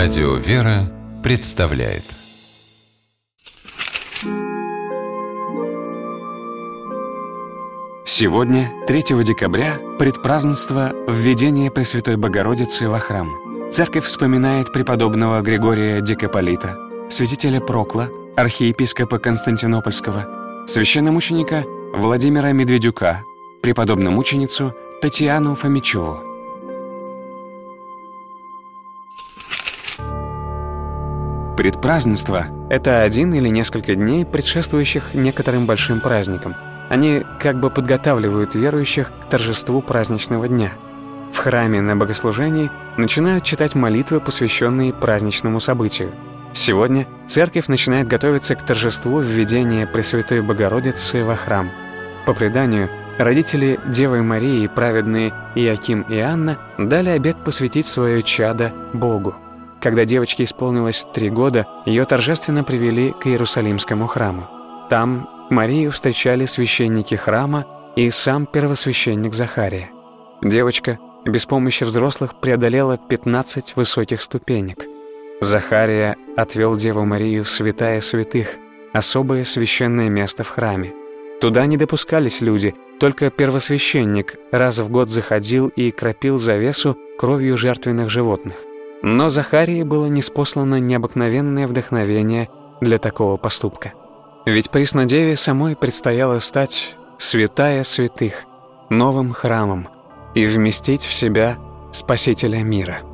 Радио «Вера» представляет. Сегодня, 3 декабря, предпразднество Введения Пресвятой Богородицы во храм. Церковь вспоминает преподобного Григория Дикополита, святителя Прокла, архиепископа Константинопольского, священномученика Владимира Медведюка, преподобную-мученицу Татьяну Фомичеву. Предпразднество — это один или несколько дней, предшествующих некоторым большим праздникам. Они как бы подготавливают верующих к торжеству праздничного дня. В храме на богослужении начинают читать молитвы, посвященные праздничному событию. Сегодня церковь начинает готовиться к торжеству Введения Пресвятой Богородицы во храм. По преданию, родители Девы Марии, праведные Иоаким и Анна, дали обет посвятить свое чадо Богу. Когда девочке исполнилось 3 года, ее торжественно привели к Иерусалимскому храму. Там Марию встречали священники храма и сам первосвященник Захария. Девочка без помощи взрослых преодолела 15 высоких ступенек. Захария отвел Деву Марию в святая святых, особое священное место в храме. Туда не допускались люди, только первосвященник раз в год заходил и кропил завесу кровью жертвенных животных. Но Захарии было ниспослано необыкновенное вдохновение для такого поступка. Ведь Преснодеве самой предстояло стать святая святых, новым храмом и вместить в себя Спасителя мира.